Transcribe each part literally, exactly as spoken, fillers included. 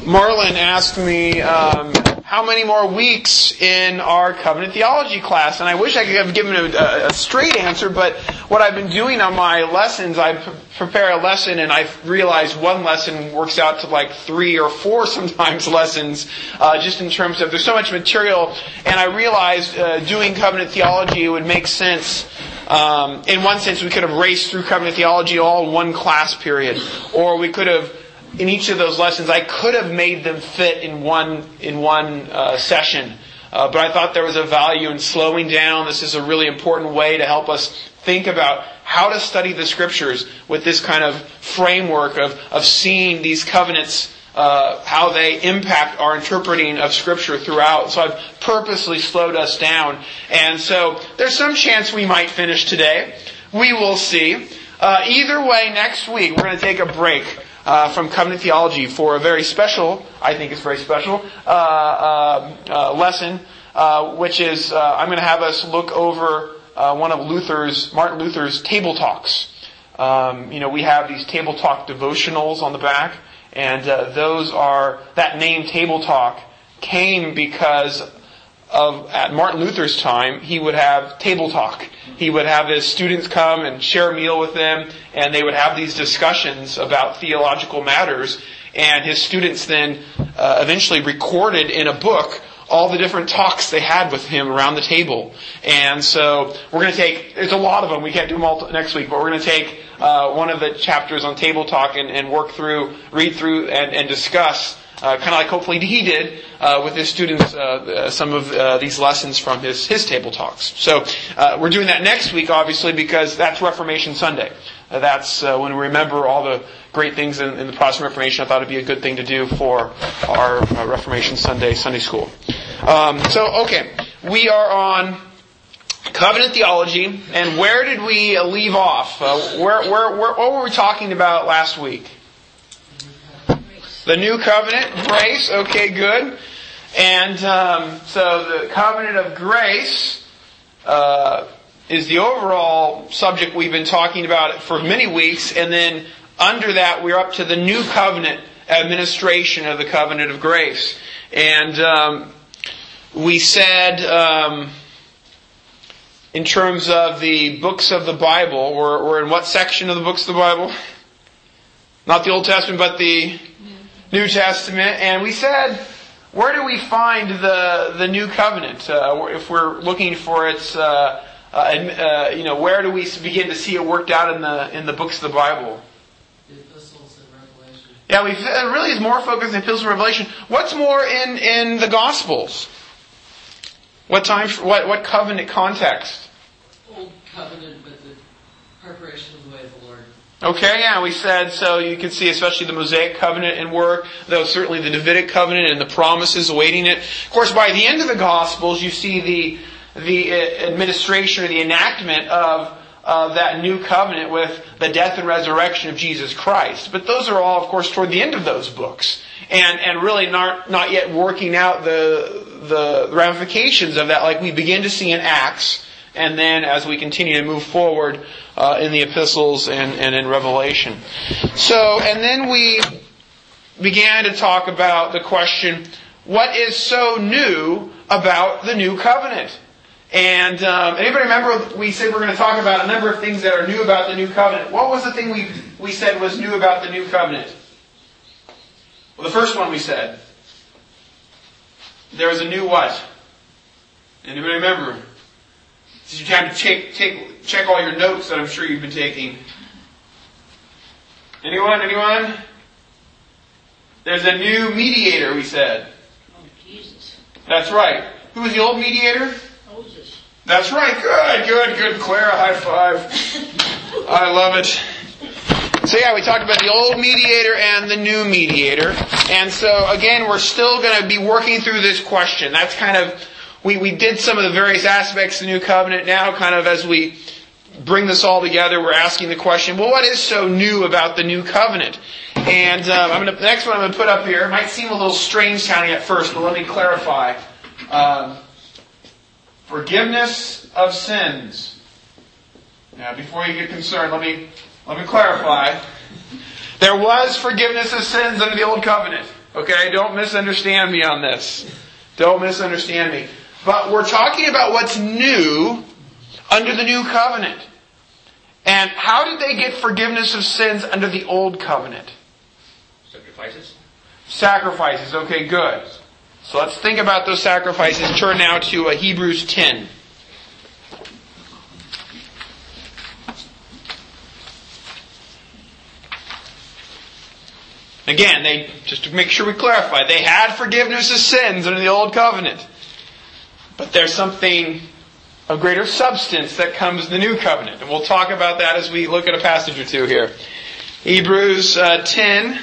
Marlon asked me um, how many more weeks in our covenant theology class, and I wish I could have given a, a straight answer, but what I've been doing on my lessons, I p- prepare a lesson, and I've realized one lesson works out to like three or four sometimes lessons, uh, just in terms of there's so much material, and I realized uh, doing covenant theology would make sense. Um, in one sense, we could have raced through covenant theology all in one class period, or we could have, in each of those lessons, I could have made them fit in one in one uh, session. Uh, but I thought there was a value in slowing down. This is a really important way to help us think about how to study the Scriptures with this kind of framework of, of seeing these covenants, uh, how they impact our interpreting of Scripture throughout. So I've purposely slowed us down. And so there's some chance we might finish today. We will see. Uh, either way, next week we're going to take a break Uh, from covenant theology for a very special, I think it's very special, uh, uh, uh, lesson, uh, which is, uh, I'm going to have us look over uh, one of Luther's, Martin Luther's table talks. Um, you know, we have these table talk devotionals on the back, and uh, those are, that name table talk came because of, at Martin Luther's time, he would have table talk. He would have his students come and share a meal with them, and they would have these discussions about theological matters. And his students then uh, eventually recorded in a book all the different talks they had with him around the table. And so we're going to take, there's a lot of them, we can't do them all next week, but we're going to take uh, one of the chapters on table talk and, and work through, read through and, and discuss Uh, kind of like hopefully he did uh, with his students, uh, uh, some of uh, these lessons from his, his table talks. So uh, we're doing that next week, obviously, because that's Reformation Sunday. Uh, that's uh, when we remember all the great things in, in the Protestant Reformation. I thought it'd be a good thing to do for our uh, Reformation Sunday Sunday school. Um, so, okay, we are on covenant theology, and where did we leave off? Uh, where, where, where, what were we talking about last week? The new covenant, grace, okay, good. And um, so the covenant of grace uh, is the overall subject we've been talking about for many weeks. And then under that, we're up to the new covenant administration of the covenant of grace. And um, we said, um, in terms of the books of the Bible, we're, we're in what section of the books of the Bible? Not the Old Testament, but the New Testament, and we said, where do we find the the new covenant? Uh, if we're looking for its, uh, uh, uh, you know, where do we begin to see it worked out in the in the books of the Bible? The epistles and Revelation. Yeah, we it really is more focused on the epistles and Revelation. What's more in, in the Gospels? What time? What what covenant context? Old covenant, but the preparation of the way of the Lord. Okay, yeah, we said, so you can see especially the Mosaic covenant in work, though certainly the Davidic covenant and the promises awaiting it. Of course, by the end of the Gospels, you see the the administration or the enactment of, of that new covenant with the death and resurrection of Jesus Christ. But those are all, of course, toward the end of those books. And and really not not yet working out the the ramifications of that like we begin to see in Acts. And then as we continue to move forward uh, in the epistles and, and in Revelation. So, and then we began to talk about the question, what is so new about the new covenant? And um, anybody remember we said we're going to talk about a number of things that are new about the new covenant. What was the thing we, we said was new about the new covenant? Well, the first one we said, there was a new what? Anybody remember? This is your time to check, take, check all your notes that I'm sure you've been taking. Anyone? Anyone? There's a new mediator, we said. Oh, Jesus. That's right. Who was the old mediator? Moses. That's right. Good, good, good. Clara, high five. I love it. So yeah, we talked about the old mediator and the new mediator. And so again, we're still going to be working through this question. That's kind of... We we did some of the various aspects of the New Covenant. Now, kind of as we bring this all together, we're asking the question, well, what is so new about the New Covenant? And um, I'm gonna, the next one I'm going to put up here, it might seem a little strange sounding at first, but let me clarify. Um, forgiveness of sins. Now, before you get concerned, let me let me clarify. There was forgiveness of sins under the Old Covenant. Okay, don't misunderstand me on this. Don't misunderstand me. But we're talking about what's new under the new covenant. And how did they get forgiveness of sins under the old covenant? Sacrifices. Sacrifices. Okay, good. So let's think about those sacrifices. Turn now to uh, Hebrews ten. Again, they just to make sure we clarify, they had forgiveness of sins under the old covenant. But there's something of greater substance that comes in the new covenant. And we'll talk about that as we look at a passage or two here. Hebrews uh, ten.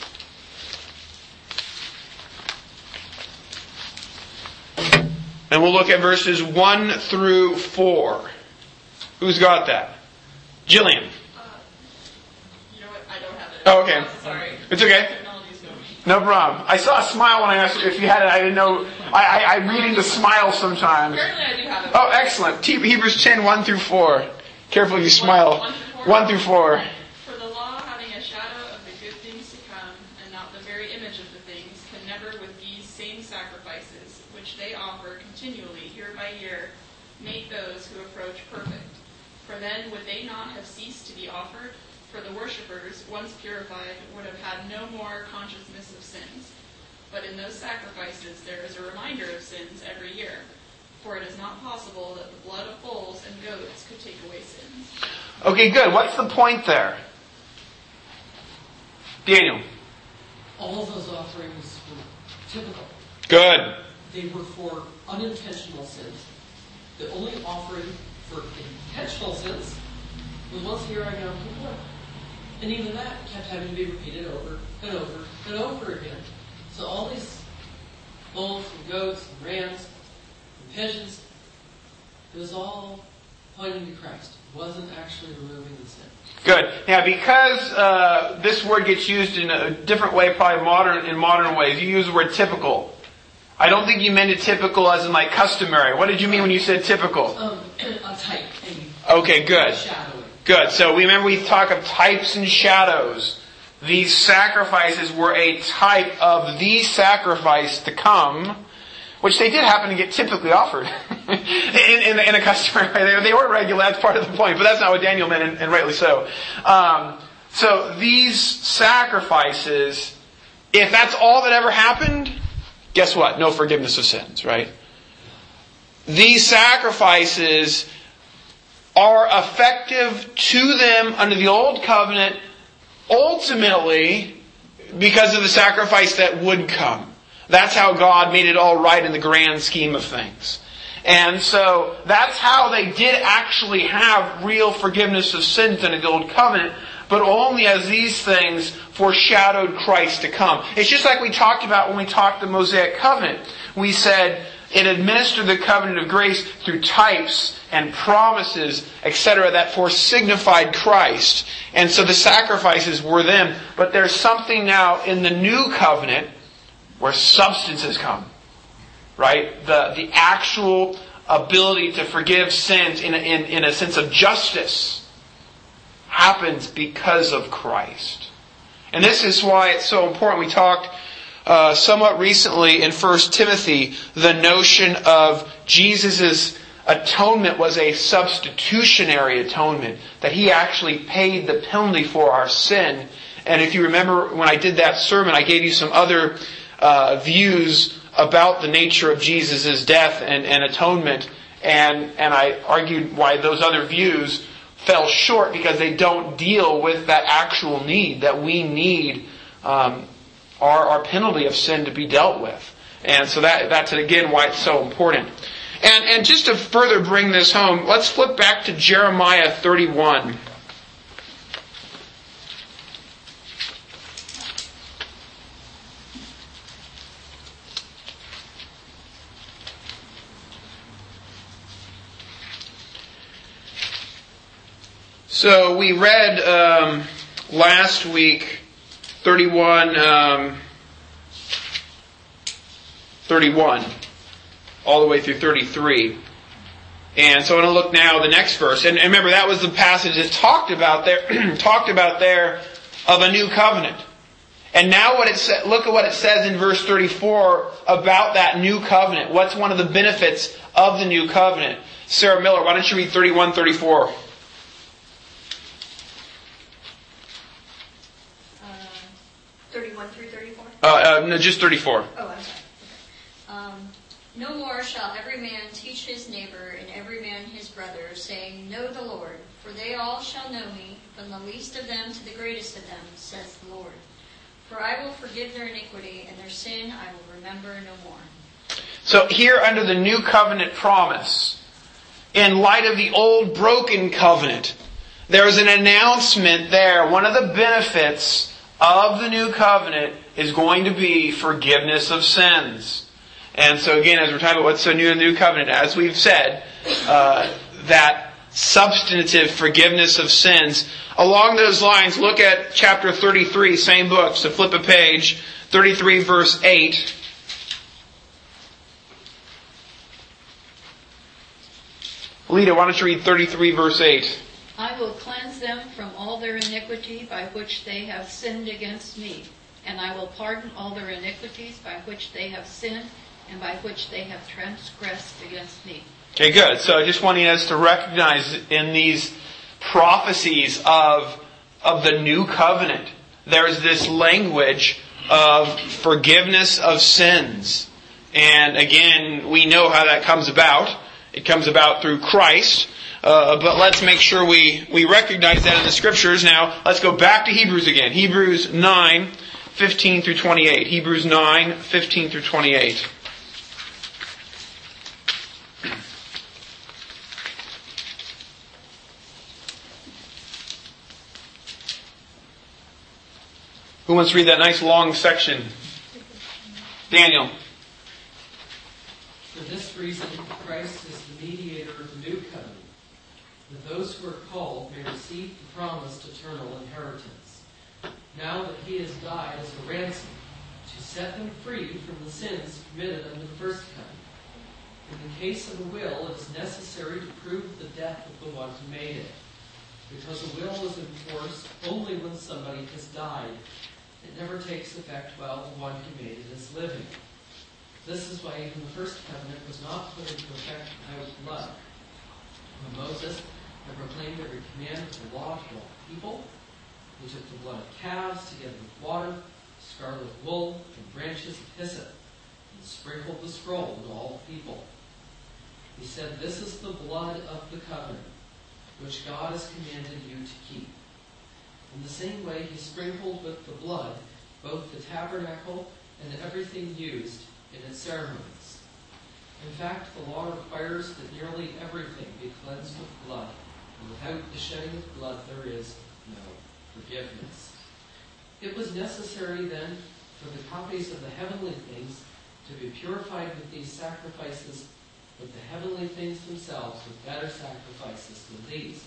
And we'll look at verses one through four. Who's got that? Jillian. You know what? I don't have it. Oh, okay. I'm sorry. It's okay. Technology's going. No problem. I saw a smile when I asked if you had it. I didn't know. I, I, I read into smiles sometimes. Apparently I do have it. Oh, excellent. T- Hebrews ten, one through four. Careful you smile. One, one through four. one through four. For the law, having a shadow of the good things to come, and not the very image of the things, can never with these same sacrifices, which they offer continually year by year, make those who approach perfect. For then would they not have ceased to be offered? For the worshippers, once purified, would have had no more consciousness of sins. But in those sacrifices there is a reminder of sins every year. For it is not possible that the blood of bulls and goats could take away sins. Okay, good. What's the point there? Daniel. All of those offerings were typical. Good. They were for unintentional sins. The only offering for intentional sins was once a year on Yom Kippur. And even that kept having to be repeated over and over and over again. So all these bulls and goats and rams and pigeons, it was all pointing to Christ. It wasn't actually removing the sin. Good. Now, because uh, this word gets used in a different way, probably modern in modern ways, you use the word typical. I don't think you meant it typical as in like customary. What did you mean when you said typical? Um, a type. Okay, good. Shadowing. Good. So we remember we talk of types and shadows. These sacrifices were a type of the sacrifice to come, which they did happen to get typically offered in, in, in a customary way. They, they weren't regular, that's part of the point, but that's not what Daniel meant, and, and rightly so. Um, so these sacrifices, if that's all that ever happened, guess what? No forgiveness of sins, right? These sacrifices are effective to them under the old covenant ultimately because of the sacrifice that would come. That's how God made it all right in the grand scheme of things. And so that's how they did actually have real forgiveness of sins under the old covenant, but only as these things foreshadowed Christ to come. It's just like we talked about when we talked the Mosaic covenant. We said it administered the covenant of grace through types and promises, et cetera, that foresignified Christ. And so the sacrifices were them. But there's something now in the new covenant where substance has come. Right? The the actual ability to forgive sins in a, in, in a sense of justice happens because of Christ. And this is why it's so important. We talked uh, somewhat recently in First Timothy, the notion of Jesus' atonement was a substitutionary atonement, that He actually paid the penalty for our sin. And if you remember when I did that sermon, I gave you some other uh, views about the nature of Jesus' death and, and atonement. And, and I argued why those other views fell short because they don't deal with that actual need, that we need um, our, our penalty of sin to be dealt with. And so that that's again why it's so important. And, and just to further bring this home, let's flip back to Jeremiah thirty-one. So we read um, last week thirty-one, um, thirty-one, all the way through thirty-three. And so I want to look now at the next verse. And, and remember, that was the passage that talked about there, talked about there of a new covenant. And now what it sa- look at what it says in verse thirty-four about that new covenant. What's one of the benefits of the new covenant? Sarah Miller, why don't you read thirty-one, thirty-four? Uh, thirty-one through thirty-four? Uh, uh, no, just thirty-four. Oh, I'm sorry. Okay. Um, no more shall every man teach his neighbor and every man his brother, saying, Know the Lord, for they all shall know me, from the least of them to the greatest of them, says the Lord. For I will forgive their iniquity, and their sin I will remember no more. So here under the new covenant promise, in light of the old broken covenant, there's an announcement there. One of the benefits of the new covenant is going to be forgiveness of sins. And so again, as we're talking about what's so new in the new covenant, as we've said, uh, that substantive forgiveness of sins. Along those lines, look at chapter thirty-three, same book, so flip a page, thirty-three verse eight. Lita, why don't you read thirty-three verse eight? I will cleanse them from all their iniquity by which they have sinned against me, and I will pardon all their iniquities by which they have sinned and by which they have transgressed against me. Okay, good. So just wanting us to recognize in these prophecies of, of the new covenant, there's this language of forgiveness of sins. And again, we know how that comes about. It comes about through Christ. Uh, but let's make sure we, we recognize that in the Scriptures. Now, let's go back to Hebrews again. Hebrews nine, fifteen through twenty-eight. Hebrews nine, fifteen through twenty-eight. Who wants to read that nice long section? Daniel. For this reason, Christ is the mediator of the new covenant, that those who are called may receive the promised eternal inheritance. Now that he has died as a ransom, to set them free from the sins committed under the first covenant. In the case of a will, it is necessary to prove the death of the one who made it, because a will is enforced only when somebody has died. It never takes effect while the one who made it is living. This is why even the first covenant was not put into effect without blood. When Moses had proclaimed every command of the law to all the people, he took the blood of calves together with water, scarlet wool, and branches of hyssop, and sprinkled the scroll on all the people. He said, This is the blood of the covenant, which God has commanded you to keep. In the same way, he sprinkled with the blood both the tabernacle and everything used in its ceremonies. In fact, the law requires that nearly everything be cleansed with blood, and without the shedding of blood there is no forgiveness. It was necessary then for the copies of the heavenly things to be purified with these sacrifices, but the heavenly things themselves with better sacrifices than these.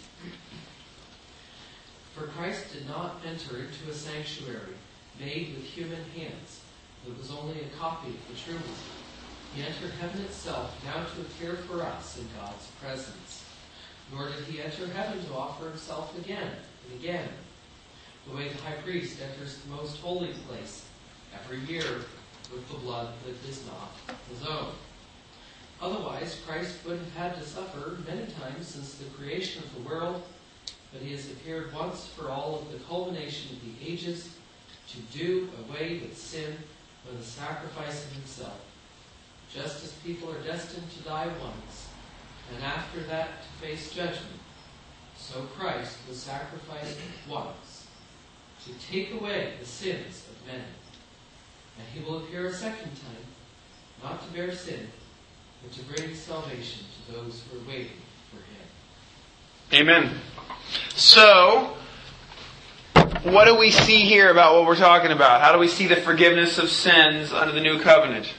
For Christ did not enter into a sanctuary made with human hands, that was only a copy of the true one. He entered heaven itself, now to appear for us in God's presence. Nor did he enter heaven to offer himself again and again, the way the high priest enters the most holy place every year with the blood that is not his own. Otherwise, Christ would have had to suffer many times since the creation of the world, but he has appeared once for all at the culmination of the ages to do away with sin by the sacrifice of himself. Just as people are destined to die once, and after that to face judgment, so Christ was sacrificed once to take away the sins of men. And he will appear a second time, not to bear sin, but to bring salvation to those who are waiting for him. Amen. So, what do we see here about what we're talking about? How do we see the forgiveness of sins under the new covenant?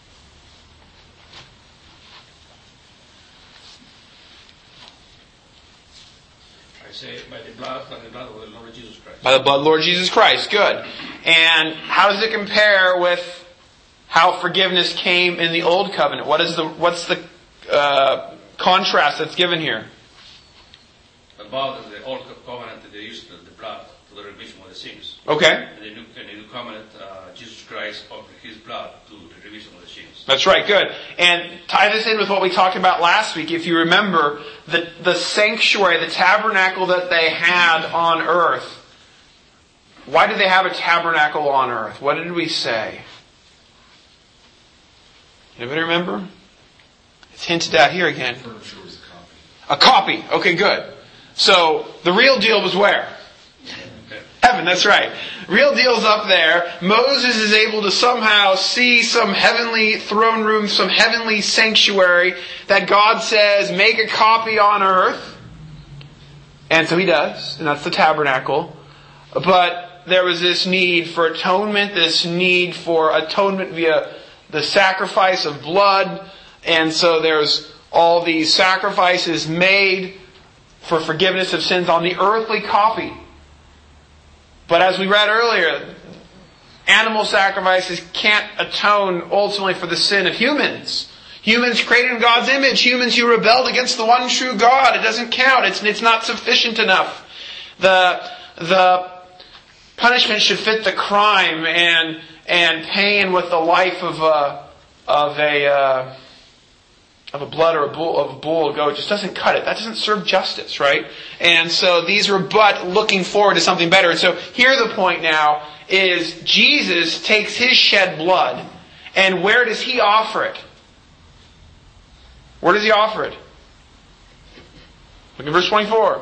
I say by the blood, by the blood of the Lord Jesus Christ. By the blood of Lord Jesus Christ. Good. And how does it compare with how forgiveness came in the old covenant? What is the what's the uh, contrast that's given here? About the old covenant, they used the blood for the remission of the sins. Okay. And the new, and the new covenant, uh, Jesus Christ offered his blood to the remission of the sins. That's right, good. And tie this in with what we talked about last week. If you remember, the, the sanctuary, the tabernacle that they had on earth. Why did they have a tabernacle on earth? What did we say? Anybody remember? It's hinted at here again. A copy. Okay, good. So, the real deal was where? Heaven, that's right. Real deal's up there. Moses is able to somehow see some heavenly throne room, some heavenly sanctuary that God says, make a copy on earth. And so he does, and that's the tabernacle. But there was this need for atonement, this need for atonement via the sacrifice of blood. And so there's all these sacrifices made for forgiveness of sins on the earthly copy. But as we read earlier, animal sacrifices can't atone ultimately for the sin of humans. Humans created in God's image, humans who rebelled against the one true God. It doesn't count. It's, it's not sufficient enough. The, the punishment should fit the crime, and and paying with the life of a of a uh, of a blood or a bull of a bull or goat just doesn't cut it. That doesn't serve justice, right? And so these were but looking forward to something better. And so here the point now is Jesus takes his shed blood, and where does he offer it? Where does he offer it? Look at verse twenty-four.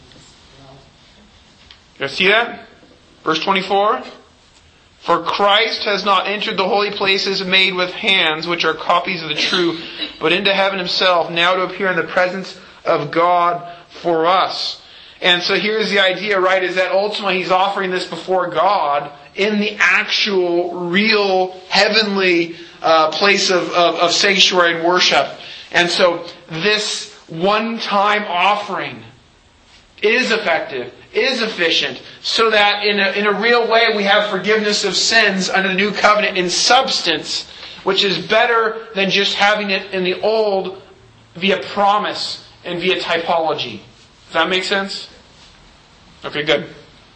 You see that? Verse twenty-four. For Christ has not entered the holy places made with hands, which are copies of the true, but into heaven himself, now to appear in the presence of God for us. And so here's the idea, right, is that ultimately he's offering this before God in the actual, real, heavenly uh, place of, of, of sanctuary and worship. And so this one-time offering is effective, is efficient, so that in a, in a real way we have forgiveness of sins under the new covenant in substance, which is better than just having it in the old via promise and via typology. Does that make sense? Okay, good.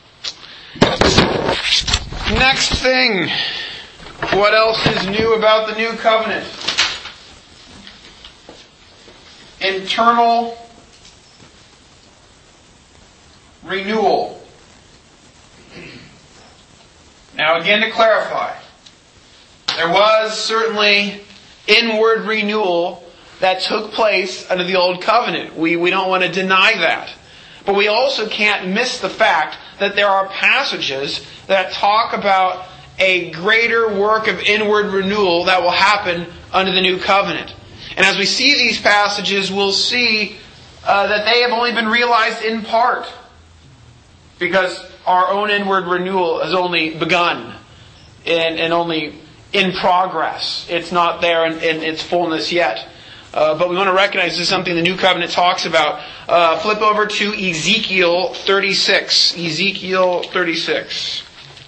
Next thing. What else is new about the new covenant? Internal renewal. Now again, to clarify, there was certainly inward renewal that took place under the old covenant. We, we don't want to deny that. But we also can't miss the fact that there are passages that talk about a greater work of inward renewal that will happen under the new covenant. And as we see these passages, we'll see uh, that they have only been realized in part, because our own inward renewal has only begun and, and only in progress. It's not there in, in its fullness yet. Uh, but we want to recognize this is something the New Covenant talks about. Uh, flip over to Ezekiel thirty-six. Ezekiel thirty-six.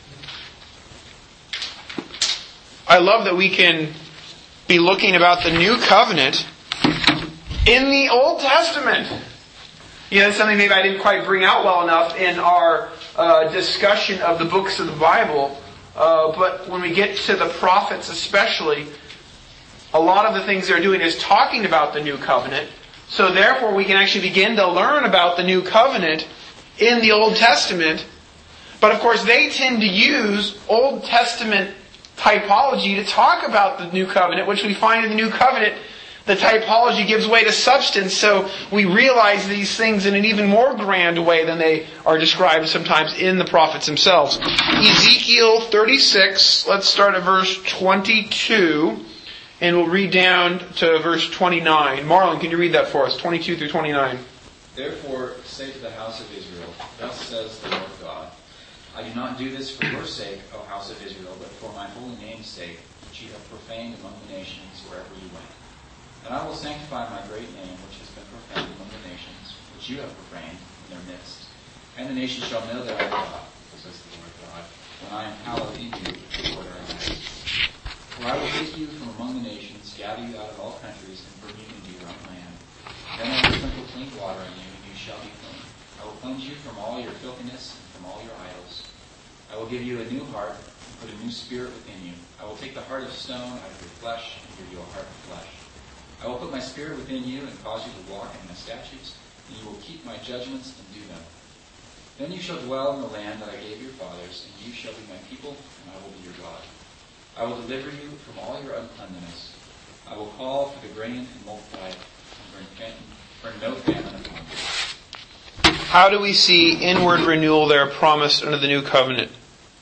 I love that we can be looking about the New Covenant in the Old Testament. You know, that's something maybe I didn't quite bring out well enough in our uh, discussion of the books of the Bible. Uh, but when we get to the prophets especially, a lot of the things they're doing is talking about the New Covenant. So therefore we can actually begin to learn about the New Covenant in the Old Testament. But of course they tend to use Old Testament typology to talk about the New Covenant, which we find in the New Covenant the typology gives way to substance, so we realize these things in an even more grand way than they are described sometimes in the prophets themselves. Ezekiel thirty-six, let's start at verse twenty-two, and we'll read down to verse twenty-nine. Marlon, can you read that for us, twenty-two through twenty-nine? Therefore say to the house of Israel, thus says the Lord God, I do not do this for your sake, O house of Israel, but for my holy name's sake, which you have profaned among the nations wherever you went. And I will sanctify my great name, which has been profaned among the nations, which you have profaned in their midst. And the nations shall know that I am God, says the Lord God, when I am hallowed in you before their eyes. For I will take you from among the nations, gather you out of all countries, and bring you into your own land. Then I will sprinkle clean water on you, and you shall be clean. I will cleanse you from all your filthiness and from all your idols. I will give you a new heart, and put a new spirit within you. I will take the heart of stone out of your flesh and give you a heart of flesh. I will put my spirit within you and cause you to walk in my statutes, and you will keep my judgments and do them. Then you shall dwell in the land that I gave your fathers, and you shall be my people, and I will be your God. I will deliver you from all your uncleanness. I will call for the grain and multiply it, and bring, bring no famine upon you. How do we see inward renewal there promised under the new covenant?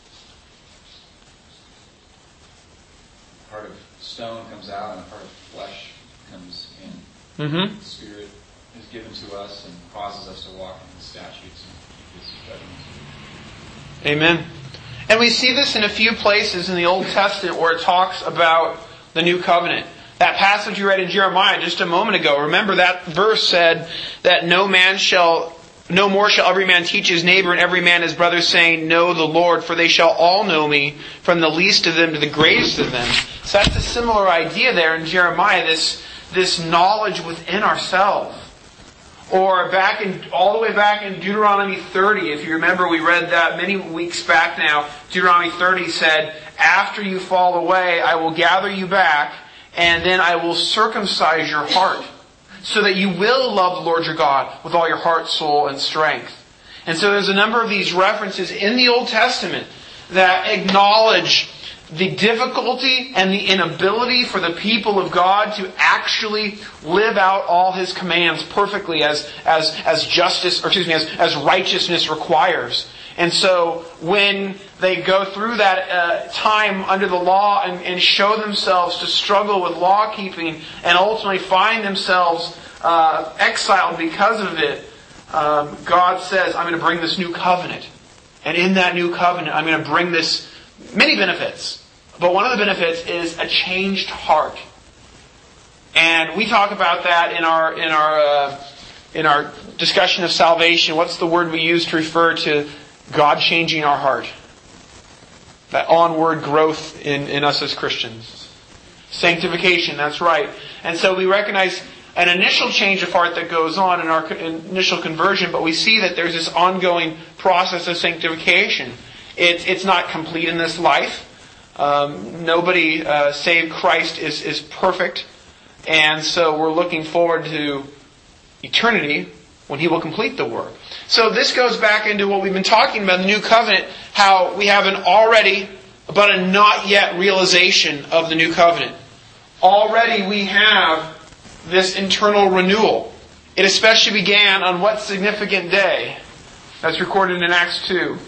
A heart of stone comes out, and a heart of flesh comes in. Mm-hmm. The Spirit is given to us and causes us to walk in the statutes and keep His judgments. Amen. And we see this in a few places in the Old Testament where it talks about the new covenant. That passage you read in Jeremiah just a moment ago, remember that verse said that no man shall, no more shall every man teach his neighbor and every man his brother, saying, know the Lord, for they shall all know me, from the least of them to the greatest of them. So that's a similar idea there in Jeremiah, this, this knowledge within ourselves. Or back in, all the way back in Deuteronomy thirty, if you remember, we read that many weeks back now. Deuteronomy thirty said, after you fall away, I will gather you back, and then I will circumcise your heart, so that you will love the Lord your God with all your heart, soul, and strength. And so there's a number of these references in the Old Testament that acknowledge the difficulty and the inability for the people of God to actually live out all His commands perfectly as, as, as justice, or excuse me, as, as righteousness requires. And so when they go through that uh, time under the law and, and show themselves to struggle with law keeping and ultimately find themselves uh, exiled because of it, um, God says, I'm going to bring this new covenant. And in that new covenant, I'm going to bring this many benefits. But one of the benefits is a changed heart. And we talk about that in our in our uh, in our discussion of salvation. What's the word we use to refer to God changing our heart? That onward growth in, in us as Christians. Sanctification, that's right. And so we recognize an initial change of heart that goes on in our initial conversion, but we see that there's this ongoing process of sanctification. It, it's not complete in this life. Um, nobody uh, save Christ is, is perfect. And so we're looking forward to eternity when He will complete the work. So this goes back into what we've been talking about, the new covenant, how we have an already but a not yet realization of the new covenant. Already we have this internal renewal. It especially began on what significant day? That's recorded in Acts two.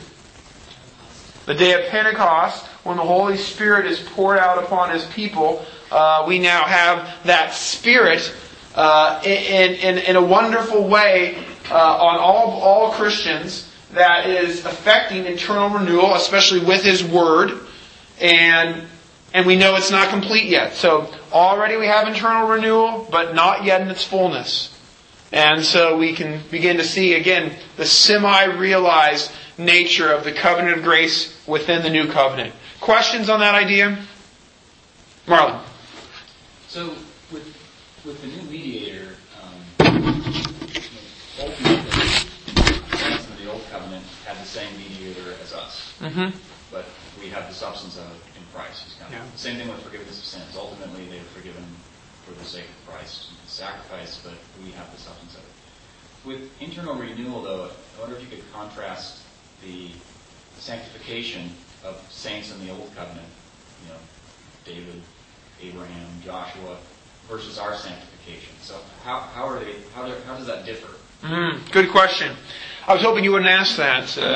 The day of Pentecost, when the Holy Spirit is poured out upon His people, uh, we now have that Spirit uh, in, in, in a wonderful way uh, on all, all Christians that is affecting internal renewal, especially with His Word. And, and we know it's not complete yet. So already we have internal renewal, but not yet in its fullness. And so we can begin to see, again, the semi-realized nature of the covenant of grace within the new covenant. Questions on that idea? Marlon. So, with with the new mediator, um, ultimately, the saints of the old covenant had the same mediator as us, Mm-hmm. but we have the substance of it in Christ. He's come. Yeah. Same thing with forgiveness of sins. Ultimately, they were forgiven for the sake of Christ, the sacrifice, but we have the substance of it. With internal renewal, though, I wonder if you could contrast the sanctification of saints in the old covenant, you know, David, Abraham, Joshua, versus our sanctification. So how how are they? How do, how does that differ? Mm, good question. I was hoping you wouldn't ask that. Uh,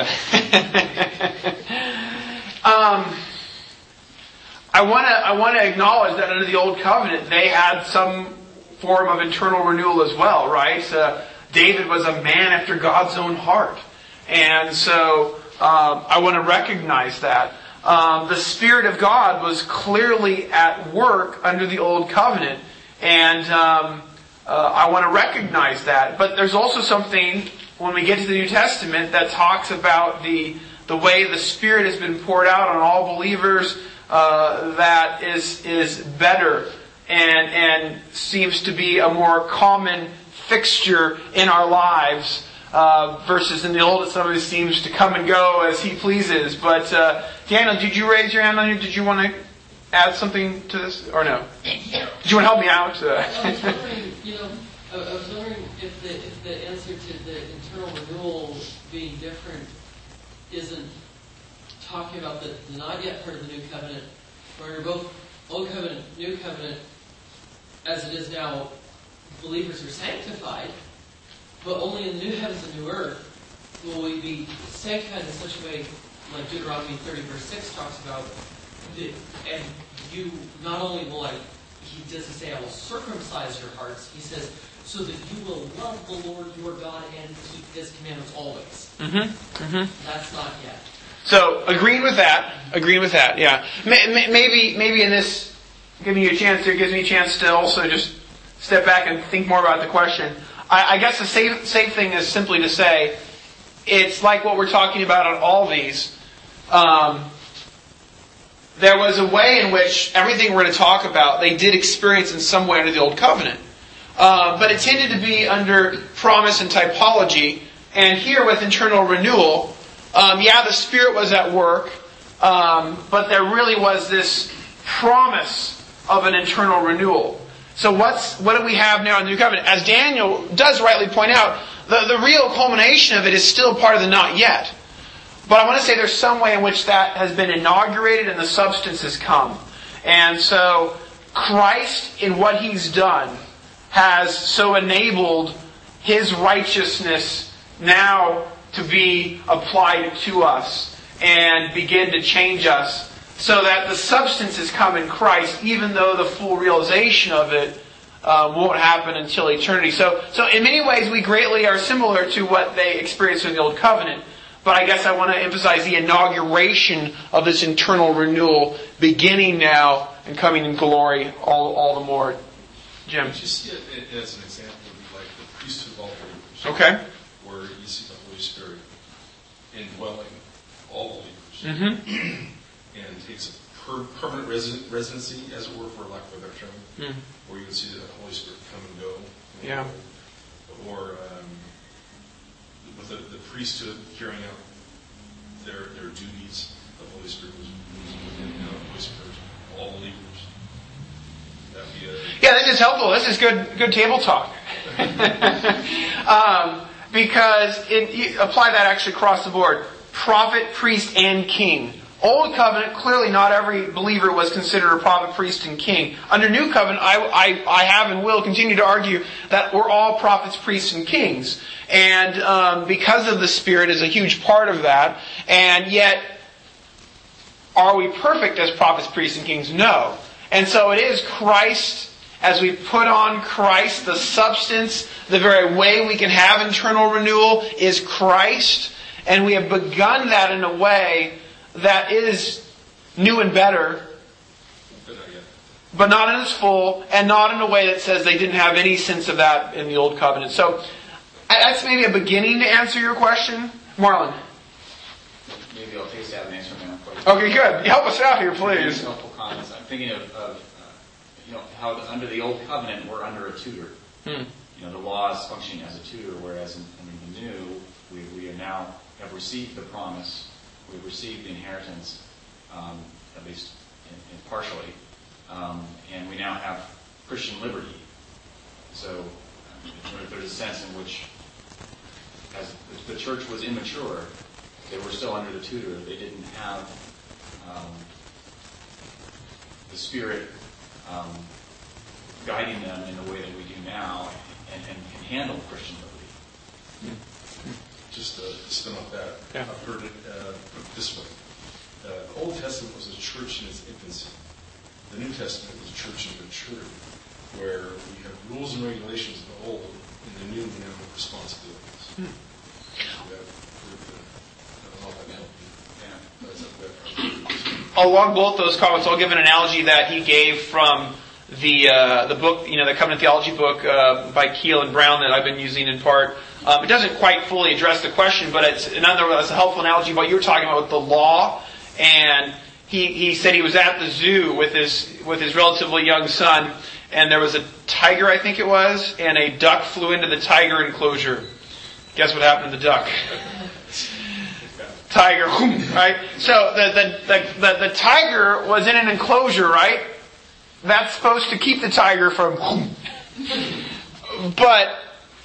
um, I want to I want to acknowledge that under the old covenant they had some form of internal renewal as well, right? Uh, David was a man after God's own heart, and so um, I want to recognize that. Um, the Spirit of God was clearly at work under the Old Covenant, and um, uh, I want to recognize that. But there's also something, when we get to the New Testament, that talks about the the way the Spirit has been poured out on all believers uh, that is is better and and seems to be a more common fixture in our lives. Uh, versus in the Old, it sometimes seems to come and go as He pleases. But uh, Daniel, did you raise your hand on here? Did you want to add something to this, or no? Did you want to help me out? I was wondering, you know, I I was wondering if the, if the answer to the internal renewal being different isn't talking about the, the not yet part of the new covenant, where you're both old covenant, new covenant, as it is now, believers are sanctified, but only in the new heavens and new earth will we be sanctified in such a way, like Deuteronomy thirty verse six talks about, that, and you, not only will I, he doesn't say I will circumcise your hearts, he says, so that you will love the Lord your God and keep his commandments always. Mm-hmm. Mm-hmm. That's not yet. So, agreeing with that, agreeing with that, yeah. Maybe, maybe in this, giving you a chance here, gives me a chance to also just step back and think more about the question. I, I guess the safe, safe thing is simply to say, it's like what we're talking about on all these. Um, there was a way in which everything we're going to talk about, they did experience in some way under the Old Covenant. Uh, but it tended to be under promise and typology. And here with internal renewal, um, yeah, the Spirit was at work, um, but there really was this promise of an internal renewal. So what's what do we have now in the New Covenant? As Daniel does rightly point out, the, the real culmination of it is still part of the not yet. But I want to say there's some way in which that has been inaugurated and the substance has come. And so Christ, in what He's done, has so enabled His righteousness now to be applied to us and begin to change us, so that the substance has come in Christ, even though the full realization of it uh, won't happen until eternity. So, so in many ways, we greatly are similar to what they experienced in the Old Covenant. But I guess I want to emphasize the inauguration of this internal renewal beginning now and coming in glory all, all the more. Jim? Just see it as an example would be like the priesthood of all believers. Okay. Where you see the Holy Spirit indwelling all believers. Mm-hmm. And takes a per- permanent resi- residency, as it were, for lack of a better term, Mm. where you would see the Holy Spirit come and go. Yeah. Or um, with the, the priesthood carrying out their their duties, the Holy Spirit was within the Holy Spirit, all believers. That'd be a Yeah, this is helpful. This is good good table talk. um, because it, you apply that actually across the board. Prophet, priest, and king. Old Covenant, clearly not every believer was considered a prophet, priest, and king. Under New Covenant, I, I, I have and will continue to argue that we're all prophets, priests, and kings. And um, because of the Spirit is a huge part of that. And yet, are we perfect as prophets, priests, and kings? No. And so it is Christ, as we put on Christ, the substance, the very way we can have internal renewal is Christ. And we have begun that in a way that is new and better, but not in its full, and not in a way that says they didn't have any sense of that in the Old Covenant. So that's maybe a beginning to answer your question. Marlon? Maybe I'll take a stab and answer my own question. Okay, good. Help us out here, please. Helpful comments. I'm thinking of, of uh, you know, how the, under the Old Covenant we're under a tutor. Hmm. You know, the law is functioning as a tutor, whereas in, in the New, we, we are now have received the promise. We've received the inheritance, um, at least in, in partially, um, and we now have Christian liberty. So um, there's a sense in which, as the, the church was immature, they were still under the tutor. They didn't have um, the Spirit um, guiding them in the way that we do now, and, and can handle Christian liberty. Just to spin off that, Yeah. I've heard it uh, put this way. Uh, the Old Testament was a church in its infancy. The New Testament was a church in maturity, where we have rules and regulations of the old, and the new we now have responsibilities. Hmm. We have, we're, uh, I don't know if that helped you. Yeah. But it's up there. Along both those comments, I'll give an analogy that he gave from the uh, the book, you know, the Covenant Theology book uh, by Keel and Brown that I've been using in part. Um, it doesn't quite fully address the question, but it's nonetheless a helpful analogy of what you were talking about with the law. And he, he said he was at the zoo with his with his relatively young son, and there was a tiger, I think it was, and a duck flew into the tiger enclosure. Guess what happened to the duck? tiger, right? So the, the, the, the, the tiger was in an enclosure, right? That's supposed to keep the tiger from... But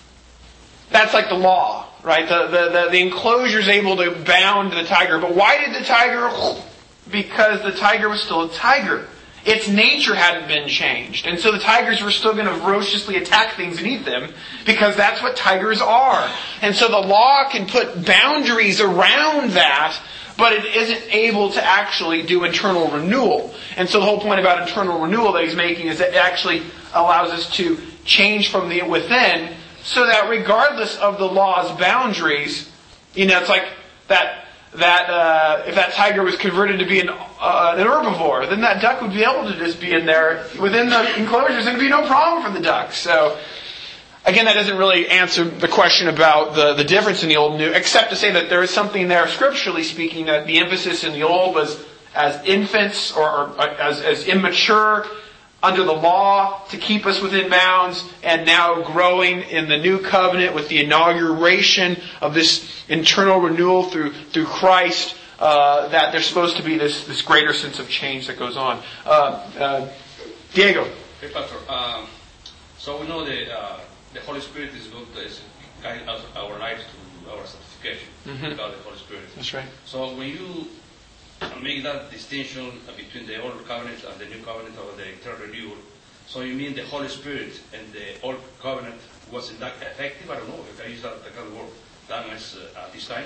that's like the law, right? The, the, the, the enclosure is able to bound the tiger. But why did the tiger... Because the tiger was still a tiger. Its nature hadn't been changed. And so the tigers were still going to ferociously attack things and eat them, because that's what tigers are. And so the law can put boundaries around that, but it isn't able to actually do internal renewal. And so the whole point about internal renewal that he's making is that it actually allows us to change from the within, so that regardless of the law's boundaries, you know, it's like that... that uh, if that tiger was converted to be an, uh, an herbivore, then that duck would be able to just be in there within the enclosures and it'd be no problem for the duck. So, again, that doesn't really answer the question about the, the difference in the Old and New, except to say that there is something there, scripturally speaking, that the emphasis in the Old was as infants or, or as, as immature under the law to keep us within bounds, and now growing in the New Covenant with the inauguration of this internal renewal through through Christ, uh, that there's supposed to be this, this greater sense of change that goes on. Uh, uh, Diego. Hey, Pastor. Um, so we know that uh, the Holy Spirit is going to guide us, our lives to our sanctification Mm-hmm. without the Holy Spirit. That's right. So when you make that distinction between the Old Covenant and the New Covenant or the eternal renewal, so you mean the Holy Spirit and the Old Covenant wasn't that effective? I don't know if I use that, that kind of word that much uh, at this time.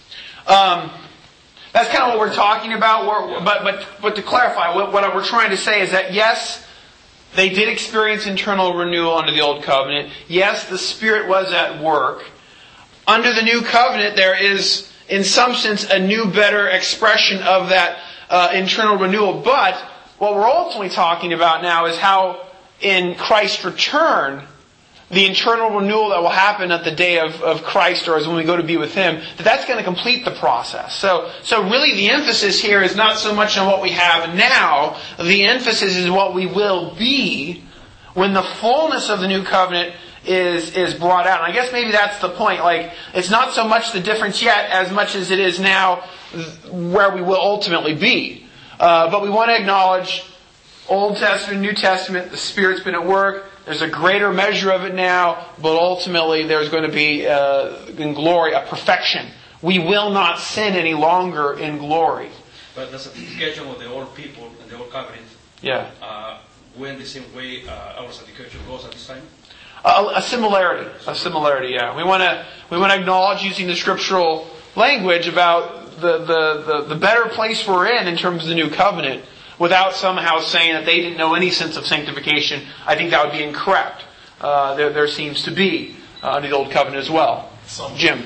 Um, that's kind of what we're talking about. We're, Yeah. But but but to clarify, what, what we're trying to say is that yes, they did experience internal renewal under the Old Covenant. Yes, the Spirit was at work. Under the New Covenant, there is, in some sense, a new, better expression of that uh, internal renewal. But what we're ultimately talking about now is how, in Christ's return, the internal renewal that will happen at the day of, of Christ, or as when we go to be with Him, that that's going to complete the process. So, so really the emphasis here is not so much on what we have now. The emphasis is what we will be when the fullness of the New Covenant is is brought out. And I guess maybe that's the point. Like, it's not so much the difference yet as much as it is now where we will ultimately be. Uh, but we want to acknowledge Old Testament, New Testament, the Spirit's been at work. There's a greater measure of it now, but ultimately there's going to be, uh, in glory, a perfection. We will not sin any longer in glory. But the sanctification of the old people and the Old Covenant Yeah. uh, went the same way uh, our sanctification goes at this time? A, a similarity, a similarity, yeah. We want to we want to acknowledge, using the scriptural language, about the, the, the, the better place we're in in terms of the New Covenant, without somehow saying that they didn't know any sense of sanctification. I think that would be incorrect. Uh, there, there seems to be uh, under the Old Covenant as well. Psalm Jim.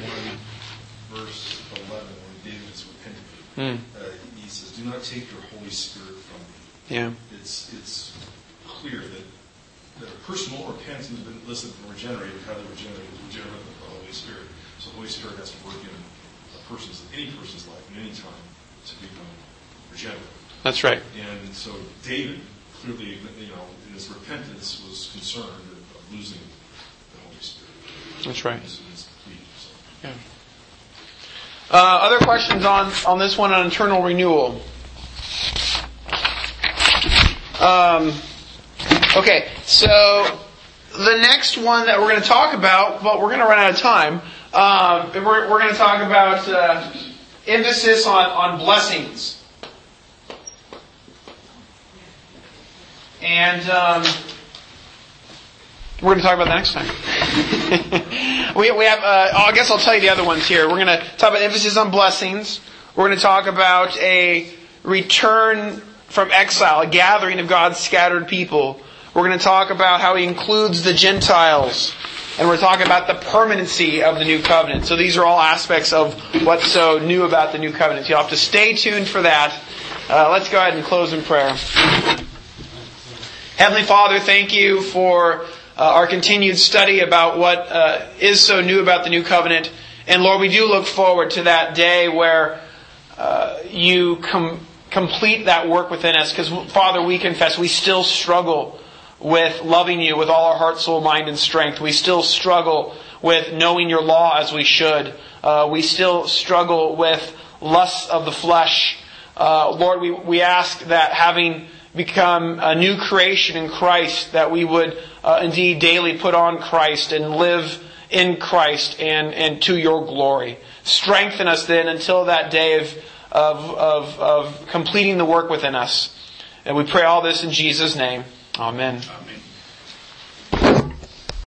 Verse eleven, when David is repentant, Mm. uh, he says, "Do not take your Holy Spirit from me." Yeah. It's it's clear that that a person won't repent and has been listened and regenerated. How they regenerated is regenerated with the Holy Spirit. So the Holy Spirit has to work in a person's, any person's life at any time to become regenerated. That's right. And so David clearly, you know, in his repentance, was concerned of, of losing the Holy Spirit. That's right. His, his plea, so. Yeah. Uh, other questions on, on this one on internal renewal? Um, okay, so the next one that we're going to talk about, but we're going to run out of time. Um, we're we're going to talk about uh, emphasis on, on blessings. And um, we're going to talk about that next time. we we have. Uh, I guess I'll tell you the other ones here. We're going to talk about emphasis on blessings. We're going to talk about a return from exile, a gathering of God's scattered people. We're going to talk about how He includes the Gentiles. And we're talking about the permanency of the New Covenant. So these are all aspects of what's so new about the New Covenant. You'll have to stay tuned for that. Uh, let's go ahead and close in prayer. Heavenly Father, thank You for uh, our continued study about what uh, is so new about the New Covenant. And Lord, we do look forward to that day where uh, You com- complete that work within us. Because, Father, we confess we still struggle with loving You with all our heart, soul, mind, and strength. We still struggle with knowing Your law as we should. Uh, we still struggle with lusts of the flesh. Uh, Lord, we, we ask that having become a new creation in Christ, that we would uh, indeed daily put on Christ and live in Christ and, and to your glory. Strengthen us then until that day of, of, of, of completing the work within us. And we pray all this in Jesus' name. Amen. Amen.